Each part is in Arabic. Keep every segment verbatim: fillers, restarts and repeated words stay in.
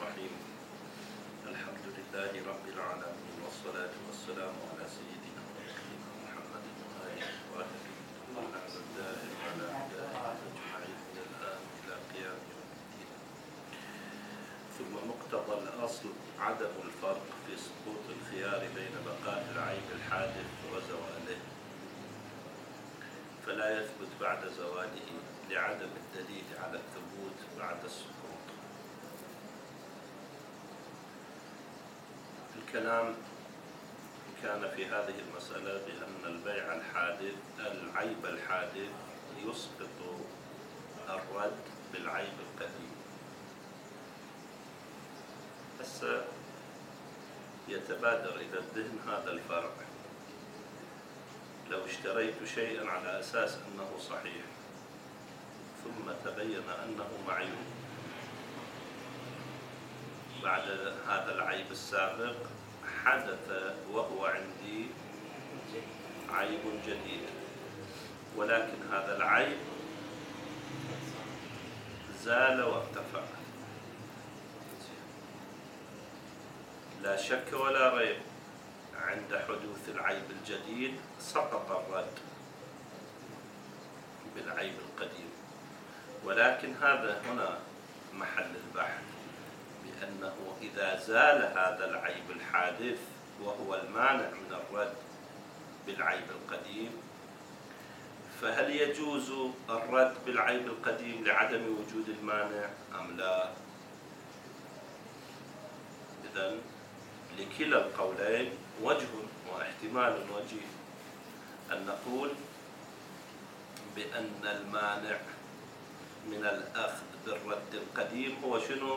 الرحيم. الحمد لله رب العالمين، والصلاة والسلام على سيدنا ونبينا محمد وآله الطاهرين وعلى الدائم على هداهم أجمعين من الآن إلى قيام يوم الدين. ثم مقتضى الأصل عدم الفرق في سقوط الخيار بين بقاء العيب الحادث وزواله، فلا يثبت بعد زواله لعدم الدليل على الثبوت بعد السقوط. الكلام كان في هذه المسألة بأن البيع الحادث العيب الحادث يسقط الرد بالعيب القديم. بس يتبادر إلى الذهن هذا الفرق: لو اشتريت شيئا على أساس أنه صحيح ثم تبين أنه معيوب بعد هذا العيب السابق، حدث وهو عندي عيب جديد، ولكن هذا العيب زال وارتفع، لا شك ولا ريب عند حدوث العيب الجديد سقط الرد بالعيب القديم. ولكن هذا هنا محل البحث، بأنه إذا زال هذا العيب الحادث وهو المانع من الرد بالعيب القديم، فهل يجوز الرد بالعيب القديم لعدم وجود المانع أم لا؟ إذن لكلا القولين وجه واحتمال وجيه: أن نقول بأن المانع من الأخذ بالرد القديم هو شنو؟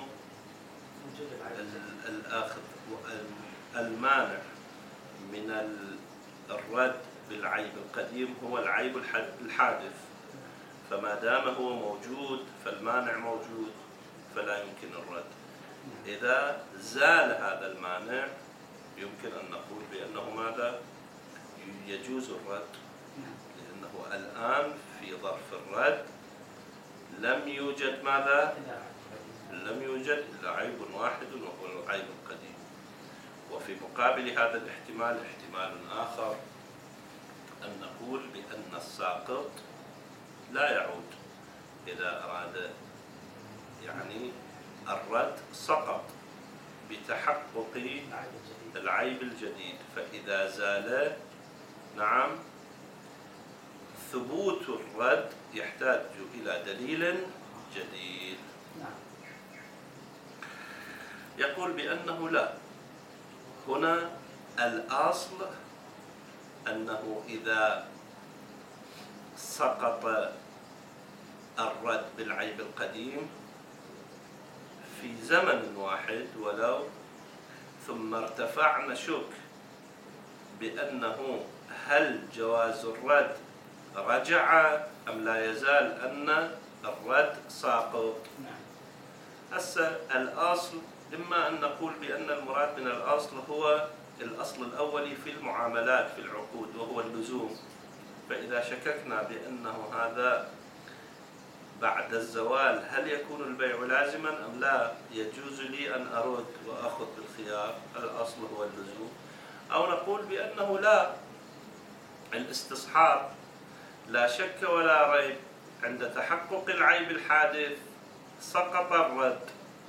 الأخذ المانع من الرد بالعيب القديم هو العيب الحادث، فما دام هو موجود فالمانع موجود فلا يمكن الرد. إذا زال هذا المانع يمكن أن نقول بأنه ماذا؟ يجوز الرد، لأنه الآن في ظرف الرد لم يوجد ماذا؟ لم يوجد إلا عيب واحد وهو العيب القديم. وفي مقابل هذا الاحتمال احتمال آخر، أن نقول بأن الساقط لا يعود إذا أراد يعني الرد سقط بتحقق العيب الجديد، فإذا زال نعم ثبوت الرد يحتاج إلى دليل جديد. يقول بأنه لا، هنا الأصل أنه إذا سقط الرد بالعيب القديم في زمن واحد ولو، ثم ارتفع نشك بأنه هل جواز الرد رجع أم لا يزال أن الرد ساقط. هسه الأصل إما أن نقول بأن المراد من الأصل هو الأصل الأولي في المعاملات في العقود وهو اللزوم، فإذا شككنا بأنه هذا بعد الزوال هل يكون البيع لازما أم لا، يجوز لي أن أرد وأخذ بالخيار، الأصل هو اللزوم. أو نقول بأنه لا، الاستصحاب لا شك ولا ريب عند تحقق العيب الحادث سقط الرد،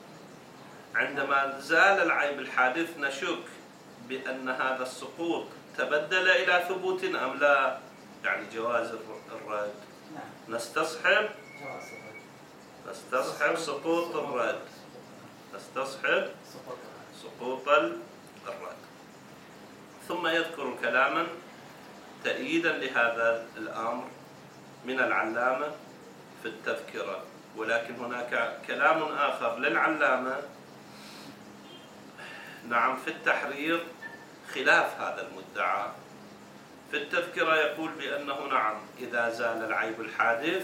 عندما زال العيب الحادث نشك بأن هذا السقوط تبدل إلى ثبوت أم لا، يعني جواز الرد. نستصحب نستصحب سقوط الرد نستصحب سقوط الرد. ثم يذكر كلاما تأييدا لهذا الأمر من العلامة في التذكرة، ولكن هناك كلام آخر للعلامة نعم في التحرير خلاف هذا المدعى. في التذكرة يقول بأنه نعم إذا زال العيب الحادث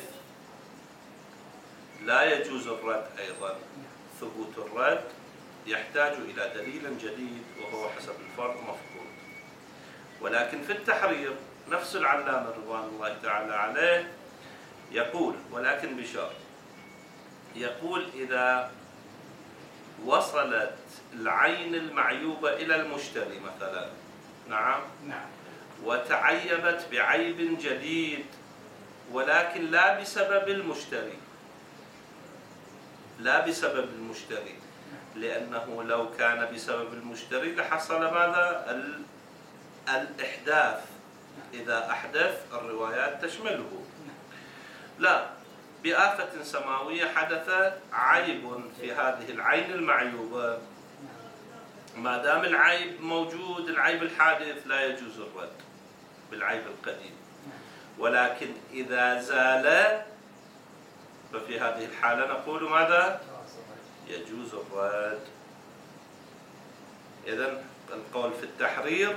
لا يجوز الرد أيضا، ثبوت الرد يحتاج إلى دليل جديد وهو حسب الفرض مفقود. ولكن في التحرير نفس العلامة رضوان الله تعالى عليه يقول، ولكن بشرط، يقول إذا وصلت العين المعيوبة إلى المشتري مثلا، نعم، نعم، وتعيبت بعيب جديد ولكن لا بسبب المشتري، لا بسبب المشتري، لأنه لو كان بسبب المشتري لحصل ماذا؟ الإحداث، إذا أحدث الروايات تشمله. لا، بآفة سماوية حدث عيب في هذه العين المعيوبة، ما دام العيب موجود، العيب الحادث لا يجوز الرد بالعيب القديم، ولكن إذا زال ففي هذه الحالة نقول ماذا؟ يجوز الرد. إذن القول في التحرير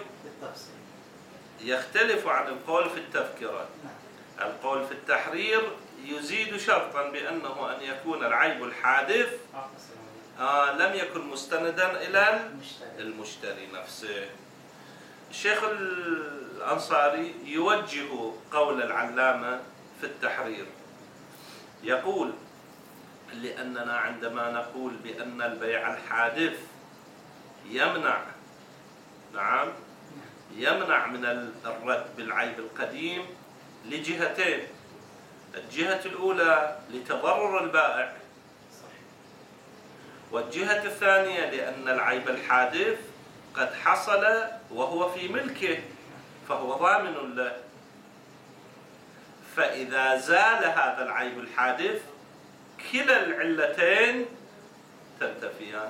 يختلف عن القول في التذكرة. القول في التحرير يزيد شرطا بأنه أن يكون العيب الحادث آه لم يكن مستندا إلى المشتري نفسه. الشيخ الأنصاري يوجه قول العلامة في التحرير، يقول: لأننا عندما نقول بأن البيع الحادث يمنع، نعم، يمنع من الرد بالعيب القديم لجهتين. الجهة الأولى لتضرر البائع، والجهة الثانية لأن العيب الحادث قد حصل وهو في ملكه فهو ضامن له، فإذا زال هذا العيب الحادث كلا العلتين تنتفيان.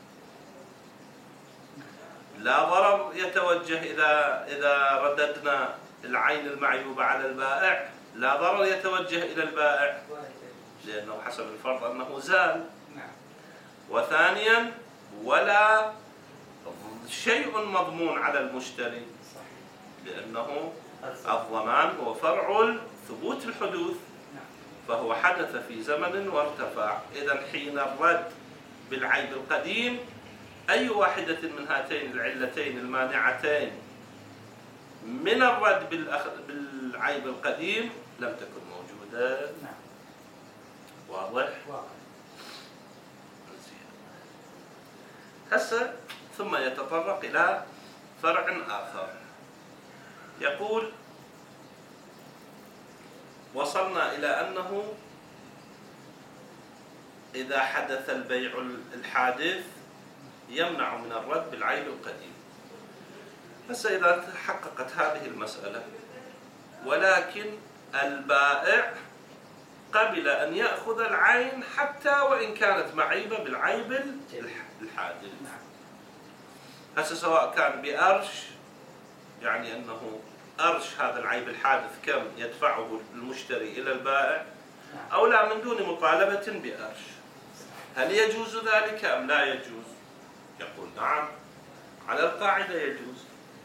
لا ضرر يتوجه إذا إذا رددنا العين المعيوبة على البائع، لا ضرر يتوجه إلى البائع لأنه حسب الفرض أنه زال. وثانيا ولا شيء مضمون على المشتري لأنه الضمان هو فرع ثبوت الحدوث، فهو حدث في زمن وارتفع. إذن حين الرد بالعيب القديم أي واحدة من هاتين العلتين المانعتين من الرد بالعيب القديم لم تكن موجودة. واضح؟ هسه ثم يتطرق إلى فرع آخر، يقول: وصلنا إلى أنه إذا حدث البيع الحادث يمنع من الرد بالعيب القديم. هسه إذا تحققت هذه المسألة ولكن البائع قبل أن يأخذ العين حتى وإن كانت معيبة بالعيب الحادث، هسه سواء كان بأرش، يعني أنه أرش هذا العيب الحادث كم يدفعه المشتري إلى البائع، أو لا من دون مطالبة بأرش، هل يجوز ذلك أم لا يجوز؟ يقول: نعم، على القاعدة يجوز.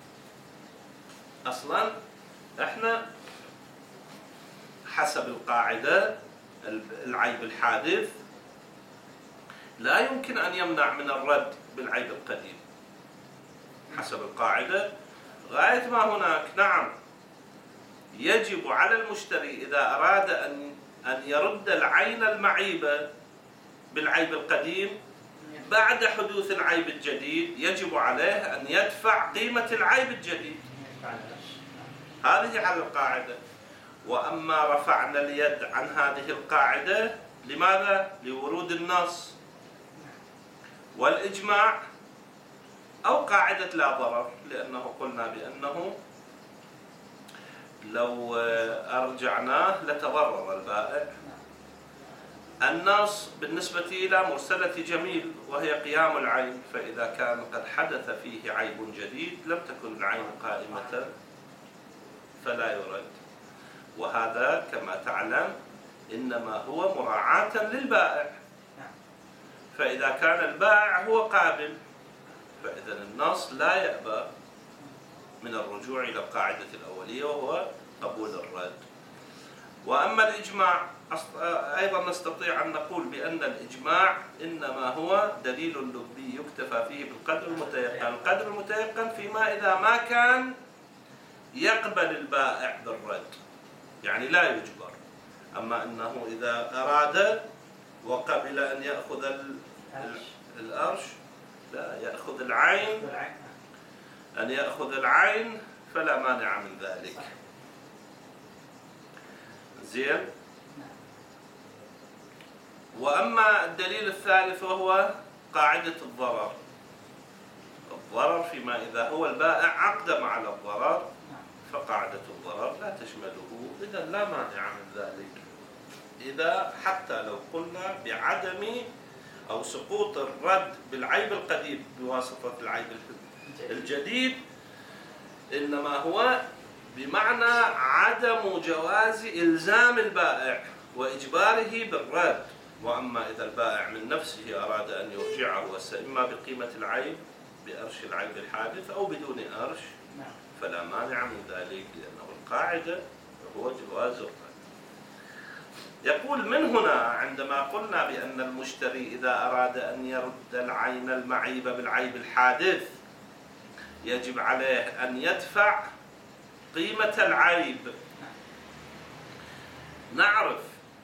أصلا احنا حسب القاعدة العيب الحادث لا يمكن أن يمنع من الرد بالعيب القديم حسب القاعدة غاية ما هناك. نعم، يجب على المشتري إذا أراد أن أن يرد العين المعيبة بالعيب القديم بعد حدوث العيب الجديد، يجب عليه أن يدفع قيمة العيب الجديد. هذه على القاعدة. وأما رفعنا اليد عن هذه القاعدة لماذا؟ لورود النص والإجماع أو قاعدة لا ضرر، لأنه قلنا بأنه لو أرجعناه لتضرر البائع. النص بالنسبة إلى مرسلة جميل وهي قيام العين، فإذا كان قد حدث فيه عيب جديد لم تكن العين قائمة فلا يرد. وهذا كما تعلم إنما هو مراعاة للبائع، فإذا كان البائع هو قابل فإذا النص لا يأبى من الرجوع إلى القاعدة الأولية وهو قبول الرد. وأما الإجماع أيضا نستطيع أن نقول بأن الإجماع إنما هو دليل لبي يكتفى فيه بالقدر المتيقن. القدر المتيقن فيما إذا ما كان يقبل البائع بالرد، يعني لا يجبر. أما أنه إذا أراد وقبل أن يأخذ العين أن يأخذ العين فلا مانع من ذلك. زين. وأما الدليل الثالث وهو قاعدة الضرر. الضرر فيما إذا هو البائع أقدم على الضرر فقاعدة الضرر لا تشمله، إذا لا مانع من ذلك. إذا حتى لو قلنا بعدم أو سقوط الرد بالعيب القديم بواسطة العيب الجديد، إنما هو بمعنى عدم جواز إلزام البائع وإجباره بالرد. وأما إذا البائع من نفسه أراد أن يرجعه إما بقيمة العيب بأرش العيب الحادث أو بدون أرش فلا مانع من ذلك، لأنه القاعدة هو جواز الرد. يقول من هنا عندما قلنا بأن المشتري إذا أراد أن يرد العين المعيب بالعيب الحادث يجب عليه أن يدفع قيمة العيب، نعرف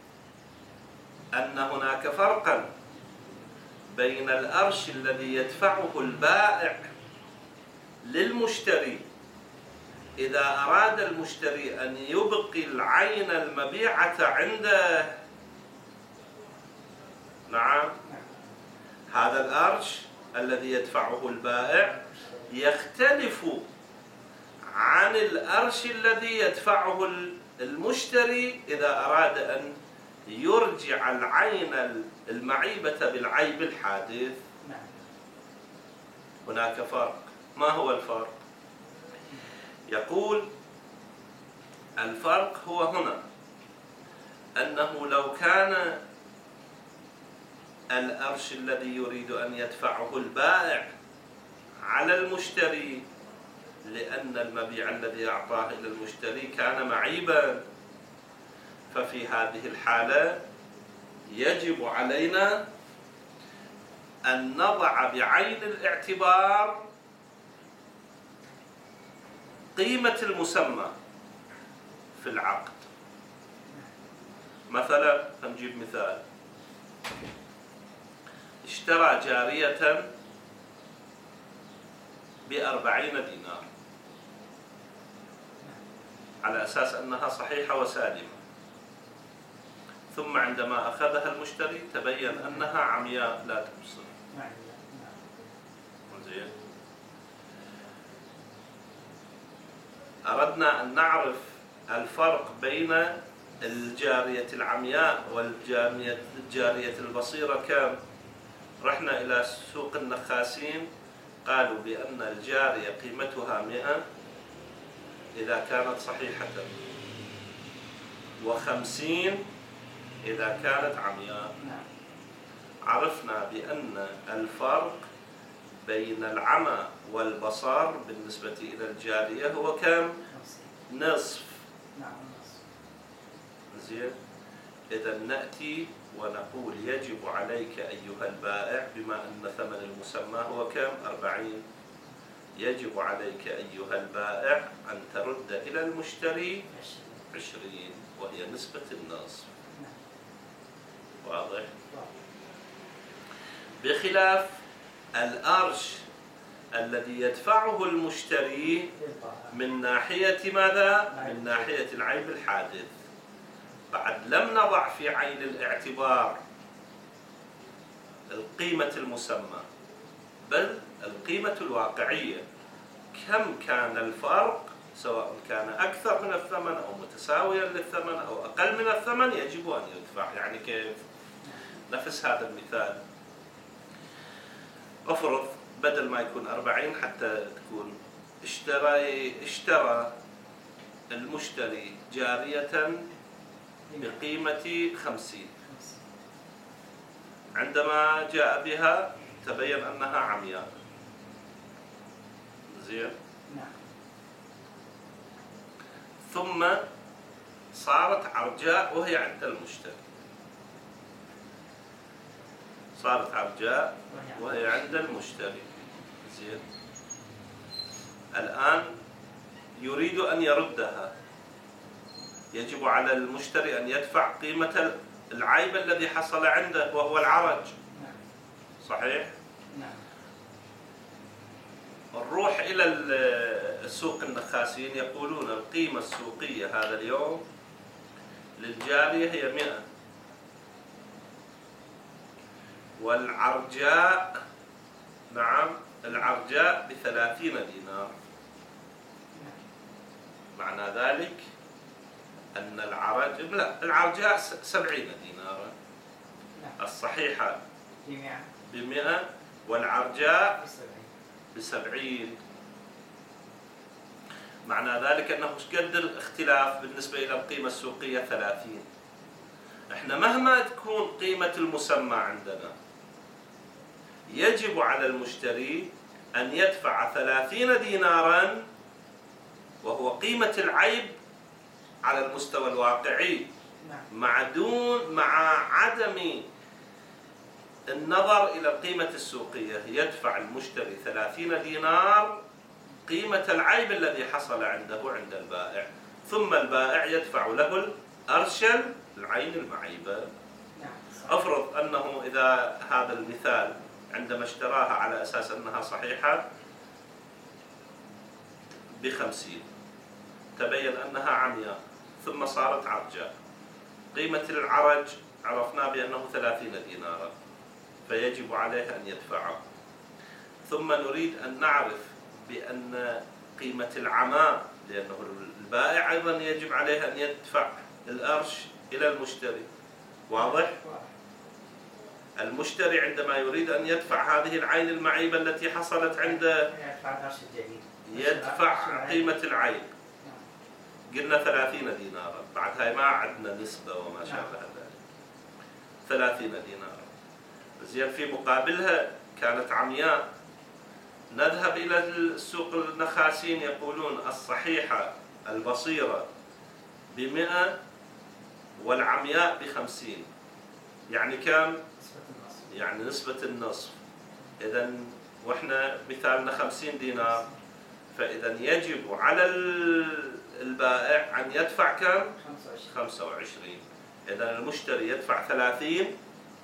أن هناك فرقا بين الأرش الذي يدفعه البائع للمشتري إذا أراد المشتري أن يبقي العين المبيعة عنده. نعم، هذا الأرش الذي يدفعه البائع يختلف عن الأرش الذي يدفعه المشتري إذا أراد أن يرجع العين المعيبة بالعيب الحادث. هناك فرق. ما هو الفرق؟ يقول الفرق هو هنا أنه لو كان الأرش الذي يريد أن يدفعه البائع على المشتري لأن المبيع الذي أعطاه إلى المشتري كان معيبا، ففي هذه الحالة يجب علينا أن نضع بعين الاعتبار قيمة المسمى في العقد. مثلا نجيب مثال: اشترى جارية بأربعين دينار على أساس أنها صحيحة وسالمة، ثم عندما أخذها المشتري تبين أنها عمياء لا تبصر. زين. أردنا أن نعرف الفرق بين الجارية العمياء والجارية البصيرة كم؟ رحنا إلى سوق النخاسين قالوا بأن الجارية قيمتها مئة إذا كانت صحيحة، وخمسين إذا كانت عمياء. عرفنا بأن الفرق بين العمى والبصر بالنسبة إلى الجارية هو كم؟ نصف. زين. إذا نأتي ونقول يجب عليك أيها البائع بما أن ثمن المسمى هو كم؟ أربعين. يجب عليك أيها البائع أن ترد إلى المشتري عشرين وهي نسبة النصف. واضح؟ بخلاف الأرش الذي يدفعه المشتري من ناحية ماذا؟ من ناحية العيب الحادث. بعد لم نضع في عين الاعتبار القيمة المسمى بل القيمة الواقعية، كم كان الفرق، سواء كان أكثر من الثمن أو متساويا للثمن أو أقل من الثمن يجب أن يدفع. يعني كيف؟ نفس هذا المثال، أفرض بدل ما يكون أربعين حتى تكون اشترى اشترى المشتري جارية بقيمة خمسين، عندما جاء بها تبين أنها عمياء. زين. ثم صارت عرجاء وهي عند المشتري، صارت عرجاء وهي عند المشتري. زين. الآن يريد أن يردها، يجب على المشتري أن يدفع قيمة العيب الذي حصل عنده وهو العرج. صحيح؟ نروح إلى السوق النخاسين، يقولون القيمة السوقية هذا اليوم للجارية هي مئة، والعرجاء نعم العرجاء بثلاثين دينار. معنى ذلك أن العرج لا العرجاء سبعين دينارا، الصحيحة بمئة والعرجاء بسبعين. معنى ذلك أنه قدر الاختلاف بالنسبة إلى القيمة السوقية ثلاثين. احنا مهما تكون قيمة المسمى عندنا يجب على المشتري أن يدفع ثلاثين دينارا، وهو قيمة العيب على المستوى الواقعي، مع دون مع عدم النظر إلى القيمة السوقية. يدفع المشتري ثلاثين دينار قيمة العيب الذي حصل عنده عند البائع، ثم البائع يدفع له الأرشل العين المعيبة. أفرض أنه إذا هذا المثال عندما اشتراها على أساس أنها صحيحة بخمسين، تبين أنها عمياء ثم صارت عرجاء، قيمة العرج عرفنا بأنه ثلاثين دينارا، فيجب عليه أن يدفعه. ثم نريد أن نعرف بأن قيمة العماء، لأنه البائع أيضا يجب عليه أن يدفع الأرش إلى المشتري. واضح؟ المشتري عندما يريد أن يدفع هذه العين المعيبة التي حصلت عنده يدفع قيمة العين، قلنا ثلاثين دينارا، بعد هاي ما عندنا نسبة وما شابه ذلك، ثلاثين دينارا. زين في مقابلها كانت عمياء، نذهب إلى السوق النخاسين يقولون الصحيحة البصيرة بمئة والعمياء بخمسين، يعني كم؟ يعني نسبة النصف. إذا وإحنا مثالنا خمسين دينار، فإذا يجب على البائع أن يدفع كم؟ خمسة وعشرين. إذا المشتري يدفع ثلاثين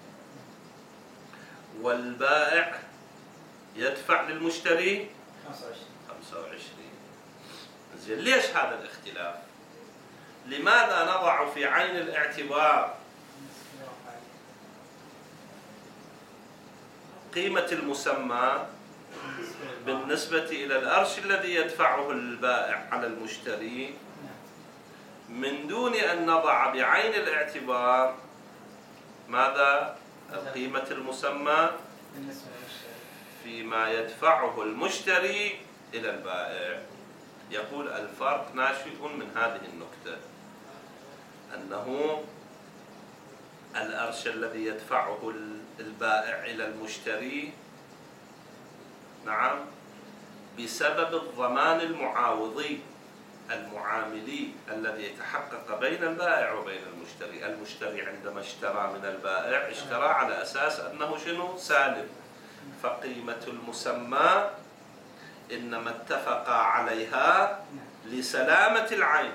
والبائع يدفع للمشتري خمسة وعشرين. زين ليش هذا الاختلاف؟ لماذا نضع في عين الاعتبار قيمة المسمى بالنسبة إلى الأرش الذي يدفعه البائع على المشتري، من دون أن نضع بعين الاعتبار ماذا؟ قيمة المسمى فيما يدفعه المشتري إلى البائع. يقول الفرق ناشئ من هذه النكتة، أنه الأرش الذي يدفعه البائع إلى المشتري نعم بسبب الضمان المعاوضي المعاملي الذي يتحقق بين البائع وبين المشتري. المشتري عندما اشترى من البائع اشترى على أساس أنه شنو؟ سالم، فقيمة المسمى إنما اتفقا عليها لسلامة العين،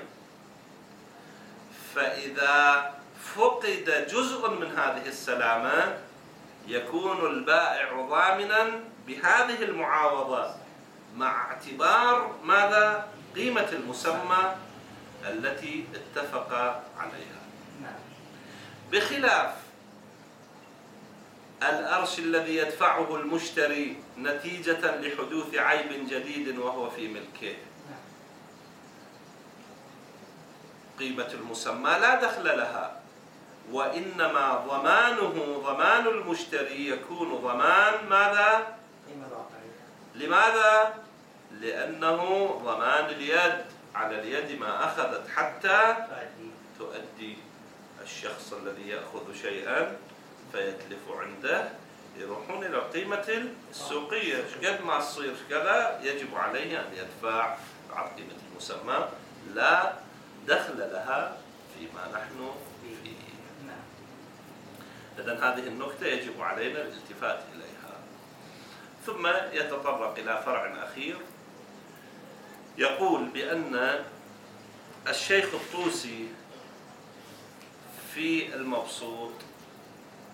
فإذا فقد جزء من هذه السلامة يكون البائع ضامنا بهذه المعاوضة مع اعتبار ماذا؟ قيمة المسمى التي اتفق عليها، بخلاف الأرش الذي يدفعه المشتري نتيجة لحدوث عيب جديد وهو في ملكه. قيمة المسمى لا دخل لها، وإنما ضمانه ضمان المشتري يكون ضمان ماذا؟ لماذا؟ لأنه ضمان اليد، على اليد ما أخذت حتى تؤدي. الشخص الذي يأخذ شيئا فيتلف عنده يروحون إلى قيمة السوقية، قد ما تصير كذا يجب عليه أن يدفع على قيمة المسمى، لا دخل لها فيما نحن فيه. إذن هذه النكتة يجب علينا الالتفات إليها. ثم يتطرق إلى فرع أخير، يقول بأن الشيخ الطوسي في المبسوط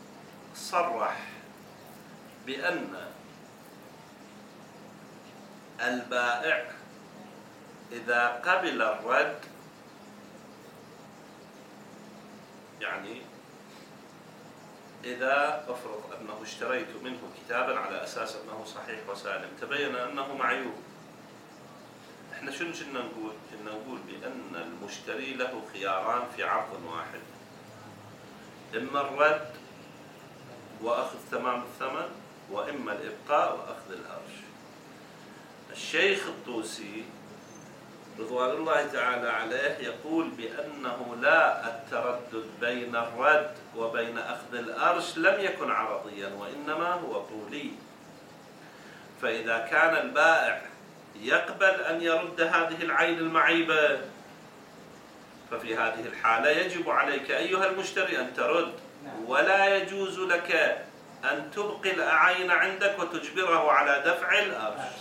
صرح بأن البائع إذا قبل الرد، يعني إذا أفرض أنه اشتريت منه كتابا على أساس أنه صحيح وسالم، تبين أنه معيوب، احنا شنو كنا نقول؟ كنا نقول بأن المشتري له خياران في عرض واحد، إما الرد وأخذ تمام الثمن، وإما الإبقاء وأخذ الأرش. الشيخ الطوسي رضوان الله تعالى عليه يقول بأنه لا التردد بين الرد وبين أخذ الأرش لم يكن عرضيا، وإنما هو طولي. فإذا كان البائع يقبل أن يرد هذه العين المعيبة، ففي هذه الحالة يجب عليك أيها المشتري أن ترد، ولا يجوز لك أن تبقي العين عندك وتجبره على دفع الأرش.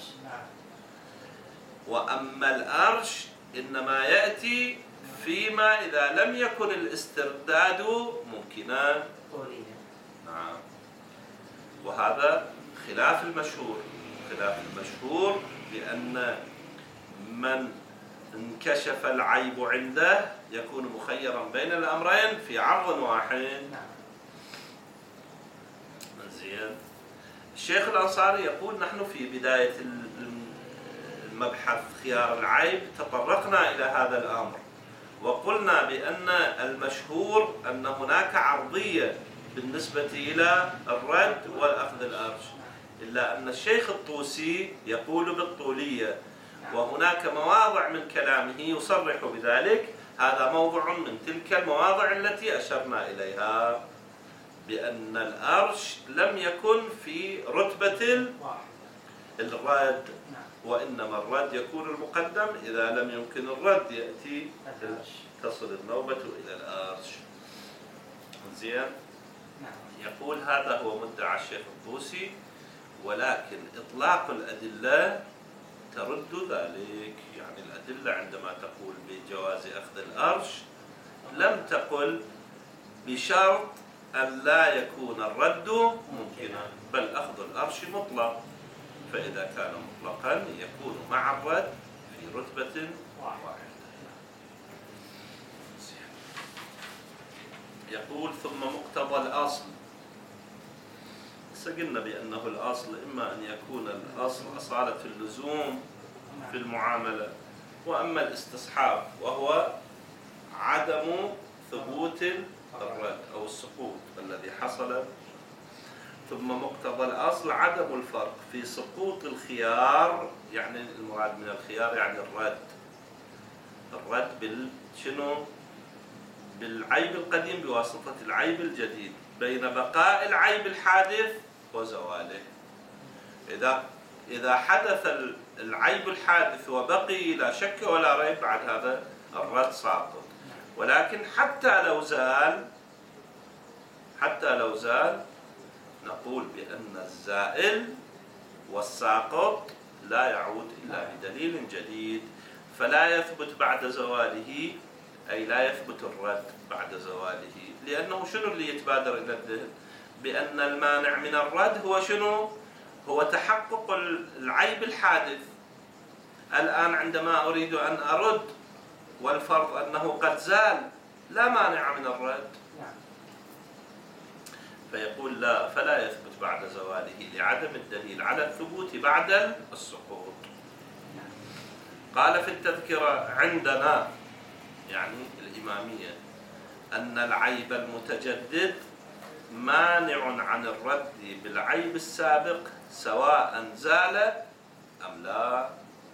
وأما الأرش إنما يأتي فيما إذا لم يكن الاسترداد ممكنا. نعم. وهذا خلاف المشهور. خلاف المشهور بأن من انكشف العيب عنده يكون مخيرا بين الأمرين في عرض واحد. زين. الشيخ الأنصاري يقول نحن في بداية المبحث خيار العيب تطرقنا إلى هذا الأمر، وقلنا بأن المشهور أن هناك عرضية بالنسبة إلى الرد والأخذ الأرش، إلا أن الشيخ الطوسي يقول بالطولية، وهناك مواضع من كلامه يصرح بذلك. هذا موضع من تلك المواضع التي أشرنا إليها، بأن الأرش لم يكن في رتبة الرد، وإنما الرد يكون المقدم، إذا لم يمكن الرد يأتي تصل النوبة إلى الأرش. زين. يقول هذا هو مدعى الشيخ الطوسي، ولكن إطلاق الأدلة ترد ذلك. يعني الأدلة عندما تقول بجواز أخذ الأرش لم تقل بشرط أن لا يكون الرد ممكنا، بل أخذ الأرش مطلق، فإذا كان مطلقا يكون مع الرد في رتبة واحدة. يقول ثم مقتضى الأصل. قلنا بأنه الأصل إما أن يكون الأصل أصالة اللزوم في المعاملة، وأما الاستصحاب وهو عدم ثبوت الرد أو السقوط الذي حصل. ثم مقتضى الأصل عدم الفرق في سقوط الخيار، يعني المراد من الخيار يعني الرد، الرد بال شنو؟ بالعيب القديم بواسطة العيب الجديد، بين بقاء العيب الحادث وزواله. إذا إذا حدث العيب الحادث وبقي لا شك ولا ريب بعد هذا الرد ساقط، ولكن حتى لو زال حتى لو زال نقول بأن الزائل والساقط لا يعود إلا بدليل جديد، فلا يثبت بعد زواله، أي لا يثبت الرد بعد زواله. لأنه شنو اللي يتبادر إلى الذهن؟ بأن المانع من الرد هو شنو؟ هو تحقق العيب الحادث. الآن عندما أريد أن أرد والفرض أنه قد زال، لا مانع من الرد، فيقول لا، فلا يثبت بعد زواله لعدم الدليل على الثبوت بعد السقوط. قال في التذكرة عندنا، يعني الإمامية، أن العيب المتجدد مانع عن الرد بالعيب السابق سواء زال أم لا.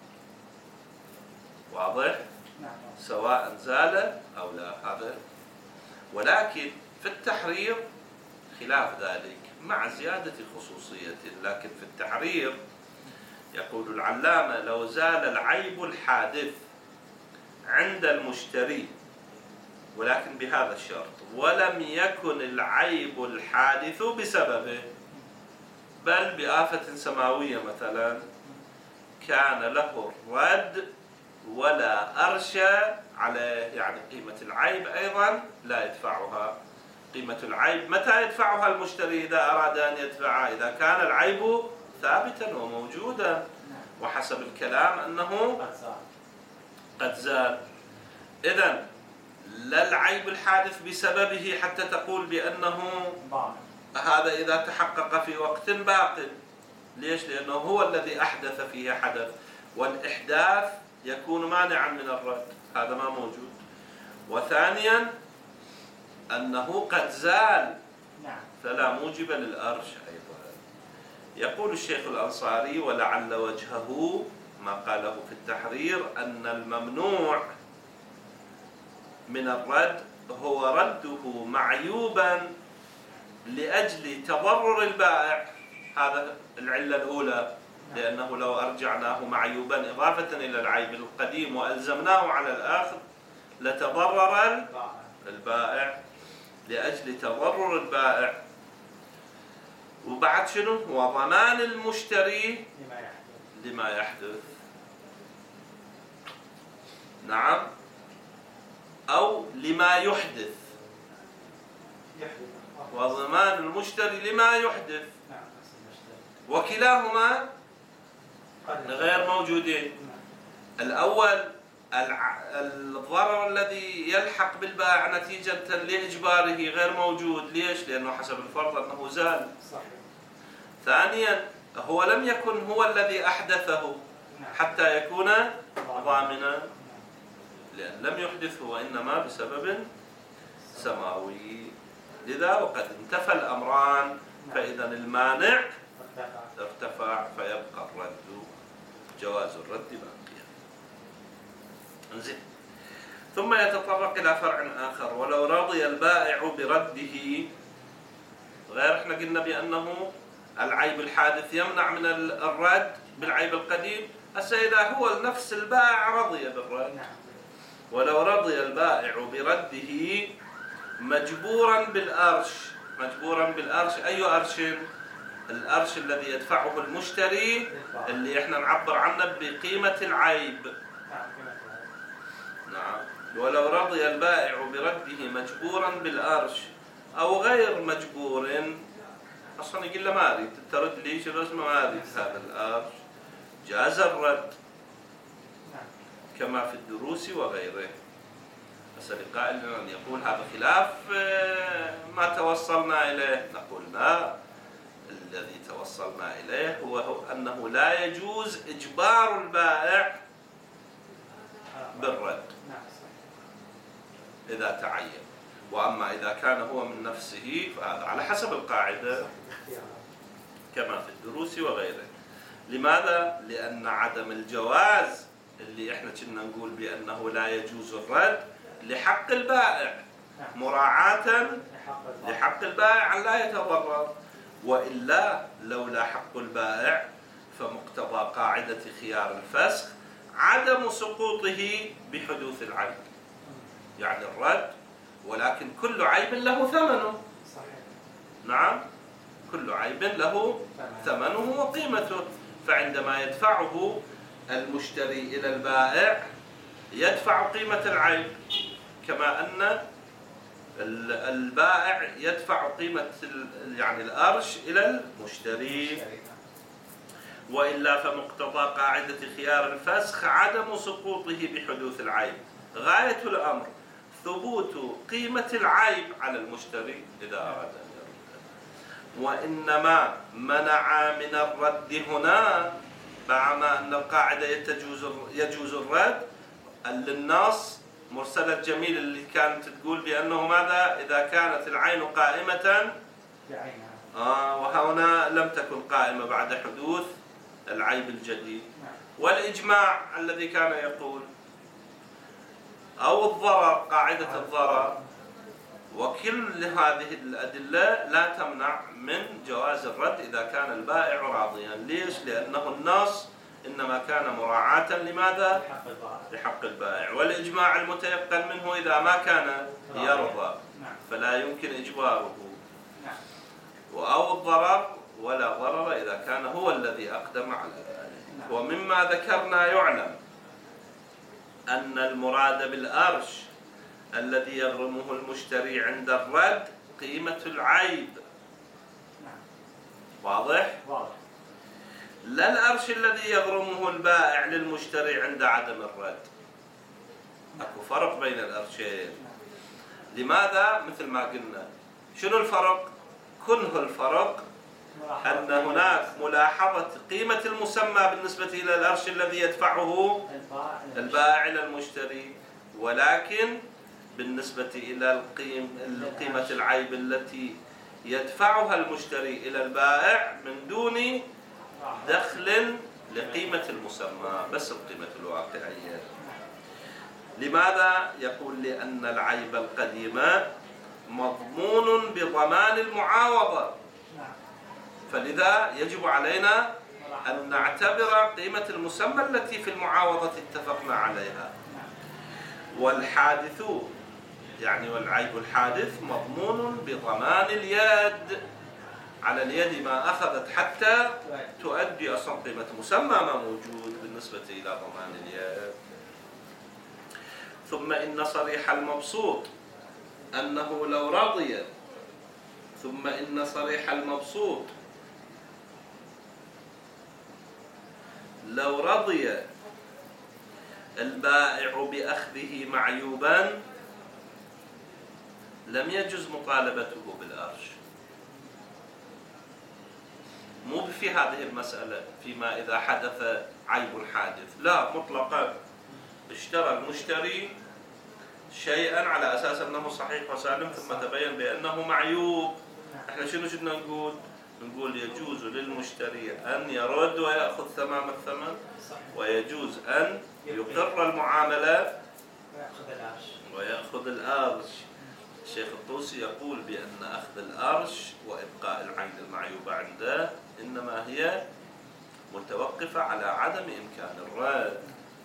واضح؟ سواء زال أو لا هذا. ولكن في التحرير خلاف ذلك مع زيادة خصوصية. لكن في التحرير يقول العلامة لو زال العيب الحادث عند المشتري، ولكن بهذا الشرط، ولم يكن العيب الحادث بسببه، بل بآفة سماوية مثلا، كان له الرد ولا أرشى عليه، يعني قيمة العيب أيضا لا يدفعها. قيمة العيب متى يدفعها المشتري؟ إذا أراد أن يدفعها إذا كان العيب ثابتا وموجودا. وحسب الكلام أنه قد زال. قد زال. إذن لا العيب الحادث بسببه حتى تقول بأنه ضامن. هذا إذا تحقق في وقت باق. ليش؟ لأنه هو الذي أحدث فيه حدث، والإحداث يكون مانعا من الرد، هذا ما موجود. وثانيا أنه قد زال، فلا موجب للأرش أيضا. يقول الشيخ الأنصاري: ولعل وجهه ما قاله في التحرير أن الممنوع من الرد هو رده معيوبا لأجل تضرر البائع. هذا العلة الأولى، لأنه لو أرجعناه معيوبا إضافة إلى العيب القديم وألزمناه على الآخر لتضرر البائع، لأجل تضرر البائع. وبعد شنو؟ وضمان المشتري لما يحدث. نعم، أو لما يحدث. وضمان المشتري لما يحدث، وكلاهما غير موجودين. الأول الضرر الذي يلحق بالبائع نتيجة لإجباره غير موجود. ليش؟ لأنه حسب الفرض أنه زال. ثانيا هو لم يكن هو الذي أحدثه حتى يكون ضامنا، لأن لم يحدثه وإنما بسبب سماوي. لذا وقد انتفى الأمران، فإذا المانع ارتفع فيبقى الرد، جواز الرد باقيا. انزين. ثم يتطرق إلى فرع آخر: ولو رضي البائع برده. غير احنا قلنا بأنه العيب الحادث يمنع من الرد بالعيب القديم، هسه إذا هو نفس البائع رضي بالرد. ولو رضي البائع برده مجبورا بالأرش. مجبورا بالأرش، أي أرش؟ الأرش الذي يدفعه المشتري، اللي احنا نعبر عنه بقيمة العيب. نعم. ولو رضي البائع برده مجبورا بالأرش أو غير مجبور، أصلا يقول له ما أريد ترد لي شو اسمه، ما أريد هذا الأرش، جاز الرد كما في الدروس وغيره. بس لقائل أن يقول هذا خلاف ما توصلنا إليه، نقول لا، الذي توصلنا إليه هو أنه لا يجوز إجبار البائع بالرد إذا تعين. وأما إذا كان هو من نفسه فهذا على حسب القاعدة كما في الدروس وغيره. لماذا؟ لأن عدم الجواز اللي احنا كنا نقول بأنه لا يجوز الرد لحق البائع، مراعاة لحق البائع أن لا يتضرر. وإلا لولا حق البائع فمقتضى قاعدة خيار الفسخ عدم سقوطه بحدوث العيب، يعني الرد، ولكن كل عيب له ثمنه. نعم، كل عيب له ثمنه وقيمته. فعندما يدفعه المشتري إلى البائع يدفع قيمة العيب، كما أن البائع يدفع قيمة يعني الأرش إلى المشتري. وإلا فمقتضى قاعدة خيار الفسخ عدم سقوطه بحدوث العيب. غاية الأمر ثبوت قيمة العيب على المشتري إذا أراد أن يرد. وإنما منع من الرد هنا مع أن القاعدة يجوز الرد للنص مرسلة جميل اللي كانت تقول بأنه ماذا؟ إذا كانت العين قائمة آه وهنا لم تكن قائمة بعد حدوث العيب الجديد. والإجماع الذي كان يقول، أو الضرر، قاعدة الضرر. وكل هذه الأدلة لا تمنع من جواز الرد إذا كان البائع راضيا. ليش؟ لأنه النص إنما كان مراعاة لماذا؟ لحق البائع. والإجماع المتيقن منه إذا ما كان يرضى فلا يمكن إجباره. أو الضرر ولا ضرر إذا كان هو الذي أقدم على ذلك. ومما ذكرنا يعلم أن المراد بالأرش الذي يغرمه المشتري عند الرد قيمة العيب. واضح؟ لا الأرش الذي يغرمه البائع للمشتري عند عدم الرد. أكو فرق بين الأرشين. لماذا؟ مثل ما قلنا، شنو الفرق؟ كنه الفرق أن هناك ملاحظة قيمة المسمى بالنسبة إلى الأرش الذي يدفعه البائع إلى المشتري، ولكن بالنسبة إلى قيمة العيب التي يدفعها المشتري إلى البائع من دون دخل لقيمة المسمى، بس القيمة الواقعية. لماذا؟ يقول لأن العيب القديم مضمون بضمان المعاوضة، فلذا يجب علينا أن نعتبر قيمة المسمى التي في المعاوضة اتفقنا عليها. والحادث يعني والعيب الحادث مضمون بضمان اليد، على اليد ما أخذت حتى تؤدي أصلا قيمة مسمى ما موجود بالنسبة إلى ضمان اليد. ثم إن صريح المبسوط أنه لو رضي ثم إن صريح المبسوط لو رضي البائع بأخذه معيوبا لم يجز مطالبته بالأرش. مو في هذه المسألة فيما إذا حدث عيب حادث، لا مطلقا. اشترى المشتري شيئا على أساس أنه صحيح وسالم ثم تبين بأنه معيوب، احنا شنو جدنا نقول؟ نقول يجوز للمشتري أن يرد ويأخذ تمام الثمن، ويجوز أن يقر المعاملة ويأخذ الأرش. الشيخ الطوسي يقول بأن أخذ الأرش وإبقاء العين المعيوبة عنده إنما هي متوقفة على عدم إمكان الرد.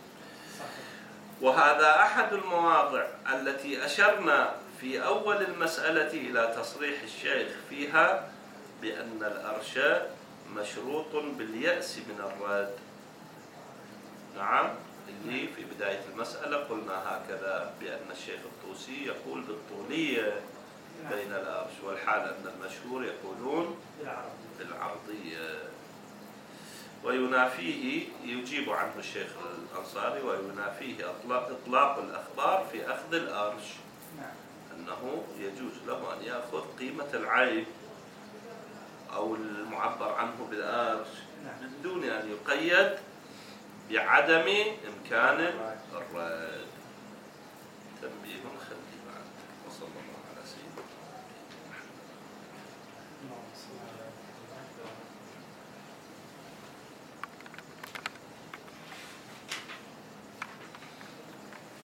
وهذا أحد المواضع التي أشرنا في أول المسألة إلى تصريح الشيخ فيها بأن الأرش مشروط باليأس من الرد. نعم، اللي في بداية المسألة قلنا هكذا بأن الشيخ الطوسي يقول بالطولية بين الأرش، والحال أن المشهور يقولون بالعرضية. وينافيه يجيب عنه الشيخ الأنصاري وينافيه إطلاق الأخبار في أخذ الأرش، أنه يجوز له أن يأخذ قيمة العيب أو المعبر عنه بالأرش من دون أن يقيد بعدم إمكان الرد. تنبيه خلي بعد. وصلى الله على سيدنا محمد.